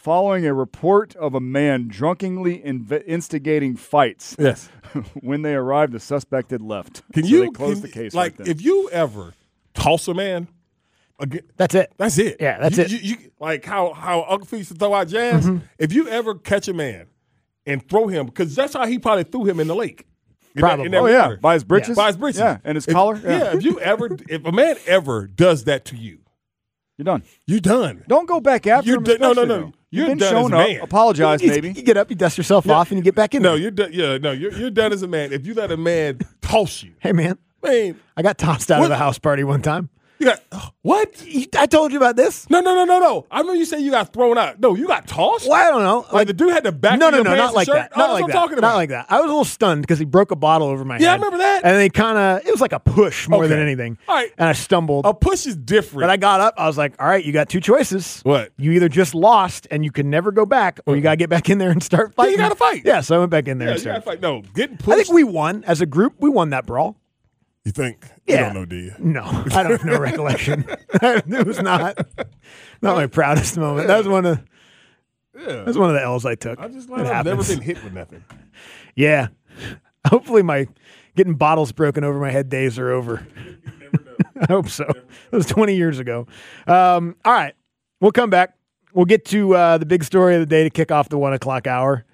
following a report of a man drunkenly inv- instigating fights. Yes. When they arrived, the suspect had left. Can so you they closed can, the case? Like, right then. if you ever toss a man, again, That's it. that's it. Yeah, that's You- it. You, you, like how how Uncle Phil used to throw out jabs. Mm-hmm. If you ever catch a man and throw him, because that's how he probably threw him in the lake. In that- Probably. in that oh yeah, water. by his britches, By his britches. yeah, and his If- collar. Yeah. Yeah. If you ever, if a man ever does that to you, You're done. you done. Don't go back after You're him. done- no, no, especially, no. though. You're You've been done as shown a up. man. Apologize, You, maybe. you get up, you dust yourself off, and you get back in No, there. you're done. Yeah, no, you're you're done as a man. If you let a man toss you, Hey, man, man, I got tossed out What? of a house party one time. you got what? I told you about this. No, no, no, no, no. I remember you say you got thrown out. No, you got tossed. Well, I don't know. Like, the dude had the back. No, of no, your no, pants not and like shirt? that. Oh, Not that's like what that. I'm talking about. Not like that. I was a little stunned because he broke a bottle over my Yeah, I head. remember that. And then he kind of, it was like a push more than Okay. anything. All right. And I stumbled. A push is different. But I got up. I was like, all right, you got two choices. What? You either just lost and you can never go back, or you got to get back in there and start Yeah, fighting. you gotta fight. Yeah, so I went back in there yeah, and you gotta started. fight. No, getting pushed. I think we won. As a group, we won that brawl. You think? Yeah. You don't know, do you? No, I don't have no recollection. It was not not my proudest moment. That was one of Yeah. that was one of the L's I took. I just It like I've never happens. been hit with nothing. Yeah. Hopefully my getting bottles broken over my head days are over. I hope so. It was twenty years ago. Um, all right. We'll come back. We'll get to uh, the big story of the day to kick off the one o'clock hour.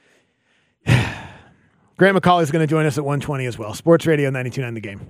Grant McCauley is going to join us at one twenty as well. Sports Radio ninety-two point nine The Game.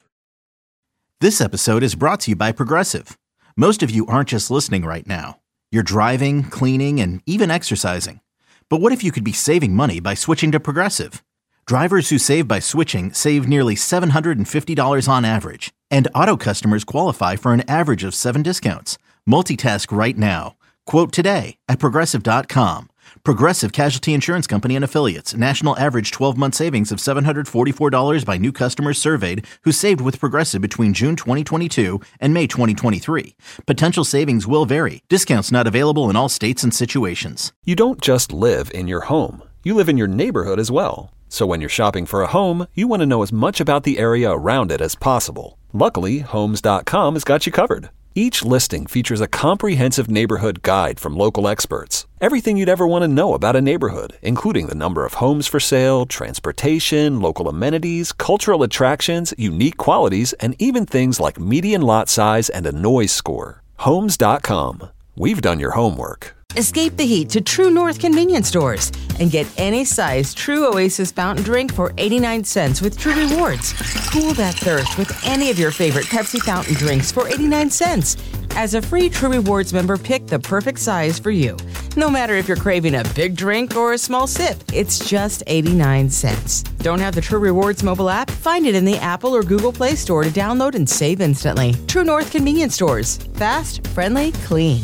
This episode is brought to you by Progressive. Most of you aren't just listening right now. You're driving, cleaning, and even exercising. But what if you could be saving money by switching to Progressive? Drivers who save by switching save nearly seven hundred fifty dollars on average. And auto customers qualify for an average of seven discounts. Multitask right now. Quote today at Progressive dot com. Progressive Casualty Insurance Company and Affiliates. National average twelve-month savings of seven hundred forty-four dollars by new customers surveyed who saved with Progressive between June twenty twenty-two and May twenty twenty-three. Potential savings will vary. Discounts not available in all states and situations. You don't just live in your home. You live in your neighborhood as well. So when you're shopping for a home, you want to know as much about the area around it as possible. Luckily, Homes dot com has got you covered. Each listing features a comprehensive neighborhood guide from local experts. Everything you'd ever want to know about a neighborhood, including the number of homes for sale, transportation, local amenities, cultural attractions, unique qualities, and even things like median lot size and a noise score. Homes dot com. We've done your homework. Escape the heat to True North convenience stores and get any size True Oasis fountain drink for eighty-nine cents with True Rewards. Cool that thirst with any of your favorite Pepsi fountain drinks for eighty-nine cents. As a free True Rewards member, pick the perfect size for you. No matter if you're craving a big drink or a small sip, it's just eighty-nine cents. Don't have the True Rewards mobile app? Find it in the Apple or Google Play Store to download and save instantly. True North convenience stores. Fast, friendly, clean.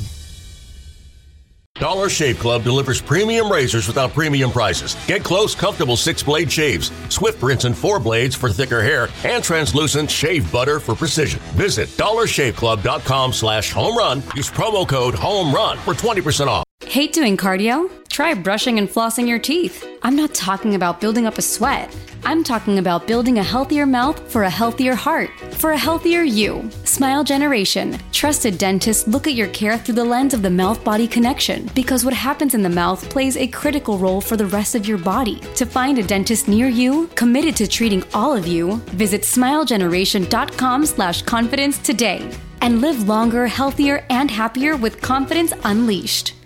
Dollar Shave Club delivers premium razors without premium prices. Get close, comfortable six-blade shaves, swift rinse and four blades for thicker hair, and translucent shave butter for precision. Visit dollar shave club dot com slash home run. Use promo code HOMERUN for twenty percent off. Hate doing cardio? Try brushing and flossing your teeth. I'm not talking about building up a sweat. I'm talking about building a healthier mouth for a healthier heart, for a healthier you. Smile Generation. Trusted dentists look at your care through the lens of the mouth-body connection, because what happens in the mouth plays a critical role for the rest of your body. To find a dentist near you, committed to treating all of you, visit smile generation dot com slash confidence today and live longer, healthier, and happier with confidence unleashed.